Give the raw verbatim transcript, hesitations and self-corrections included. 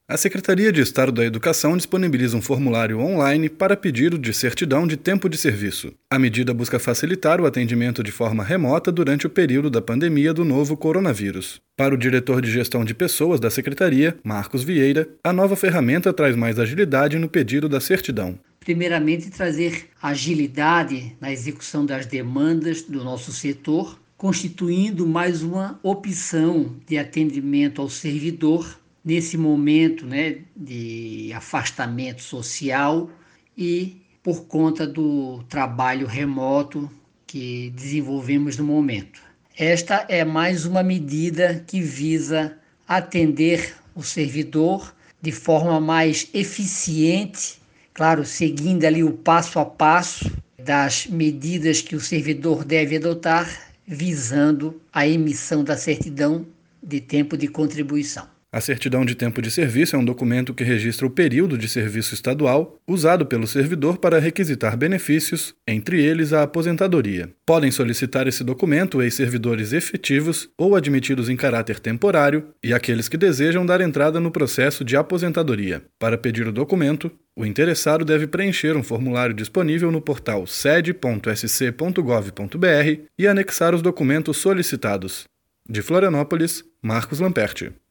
A Secretaria de Estado da Educação disponibiliza um formulário online para pedido de certidão de tempo de serviço. A medida busca facilitar o atendimento de forma remota durante o período da pandemia do novo coronavírus. Para o diretor de gestão de pessoas da Secretaria, Marcos Vieira, a nova ferramenta traz mais agilidade no pedido da certidão. Primeiramente, trazer agilidade na execução das demandas do nosso setor, constituindo mais uma opção de atendimento ao servidor nesse momento, né, de afastamento social e por conta do trabalho remoto que desenvolvemos no momento. Esta é mais uma medida que visa atender o servidor de forma mais eficiente, claro, seguindo ali o passo a passo das medidas que o servidor deve adotar, visando a emissão da certidão de tempo de contribuição. A certidão de tempo de serviço é um documento que registra o período de serviço estadual usado pelo servidor para requisitar benefícios, entre eles a aposentadoria. Podem solicitar esse documento ex-servidores efetivos ou admitidos em caráter temporário e aqueles que desejam dar entrada no processo de aposentadoria. Para pedir o documento, o interessado deve preencher um formulário disponível no portal sede ponto s c ponto gov ponto b r e anexar os documentos solicitados. De Florianópolis, Marcos Lamperti.